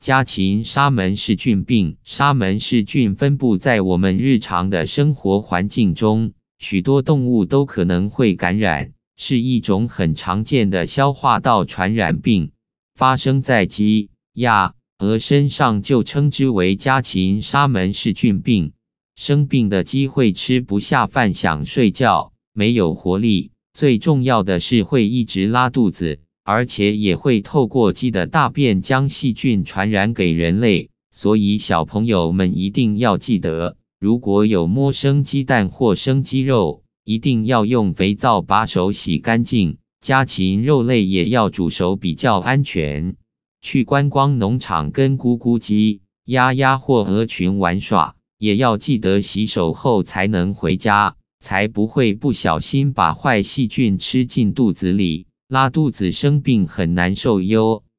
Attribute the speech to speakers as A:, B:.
A: 家禽沙门氏菌病。沙门氏菌分布在我们日常的生活环境中，许多动物都可能会感染，是一种很常见的消化道传染病。发生在鸡、鸭、鹅身上就称之为家禽沙门氏菌病。生病的鸡会吃不下饭，想睡觉，没有活力，最重要的是会一直拉肚子，而且也会透过鸡的大便将细菌传染给人类。所以小朋友们一定要记得，如果有摸生鸡蛋或生鸡肉，一定要用肥皂把手洗干净。家禽肉类也要煮熟比较安全。去观光农场跟咕咕鸡、鸭或鹅群玩耍，也要记得洗手后才能回家，才不会不小心把坏细菌吃进肚子里，拉肚子生病很难受哟。